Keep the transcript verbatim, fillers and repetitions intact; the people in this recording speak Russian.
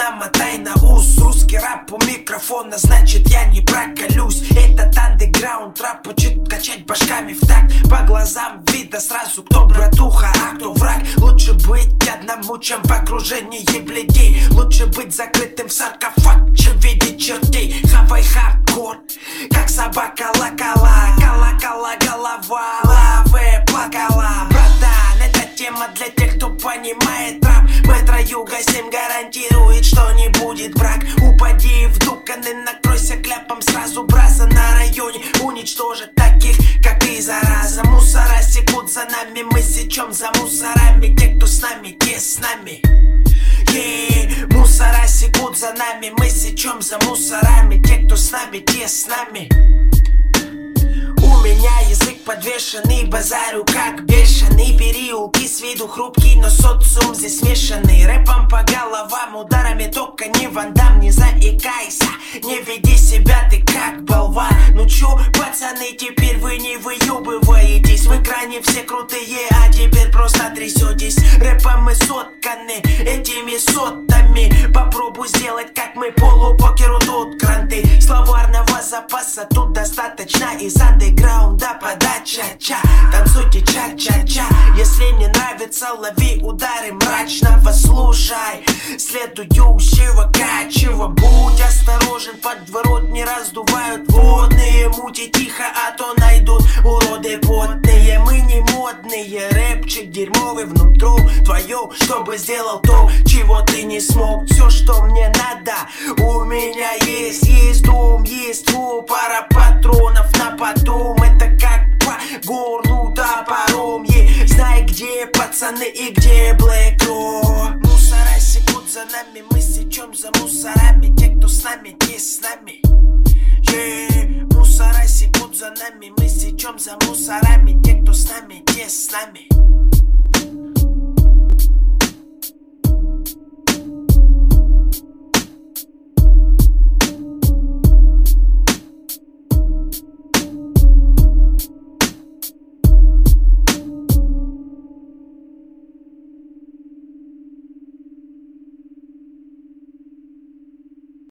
намотай на ус. Русский рэп у микрофона, значит я не проколюсь. Этот андеграунд рэп учит качать башками в такт. По глазам видно сразу, кто братуха, а кто враг. Лучше быть одному, чем в окружении бледей. Лучше быть закрытым в саркофаг, чем видеть чертей. Хавай хардкор, как собака лакала. Колокола голова, лавы плакала. Братан, эта тема для тех, кто понимает рэп. Метро Юга семь гарантирует, что не будет брак. Упади в дукан и накройся кляпом. Сразу браза на районе уничтожит таких, как ты, зараза. Мусора секут за нами, мы сечем за мусорами. Те, кто с нами, те с нами. Yeah. Мусора секут за нами, мы сечем за мусорами. Те, кто с нами, те с нами. У меня язык подвешенный, базарю как бешеный. Переулки с виду хрупкий, но социум здесь смешанный. Рэпом по головам, ударами только не Ван Дам. Не заикайся, не веди себя ты как болван. Ну чё, пацаны, теперь вы не выебываетесь. В экране все крутые, а теперь просто трясетесь. Рэпом мы сотканы этими сотами. Попробуй сделать, как мы, полупокеру тут кранты. Словарного запаса тут достаточно из андеграунда подача. Ча, танцуйте ча-ча-ча. Если не нравится, лови удары мрачного. Слушай следующего качева. Будь осторожен, подворот не раздувают водные мути. Тихо, а то найдут уроды потные. Мы не модные, рэпчик дерьмовый внутрь твое, чтобы сделал то, чего ты не смог. Все, что мне надо, у меня есть. Есть дом, есть твой, пара патронов на потом. Это как по горлу топором. Yeah. Знай, где пацаны и где Black Rock. Мусора секут за нами, мы сечем за мусорами. Те, кто с нами, те с нами. Yeah. Мусора секут за нами, мы сечем за мусорами. Те, кто с нами, те с нами.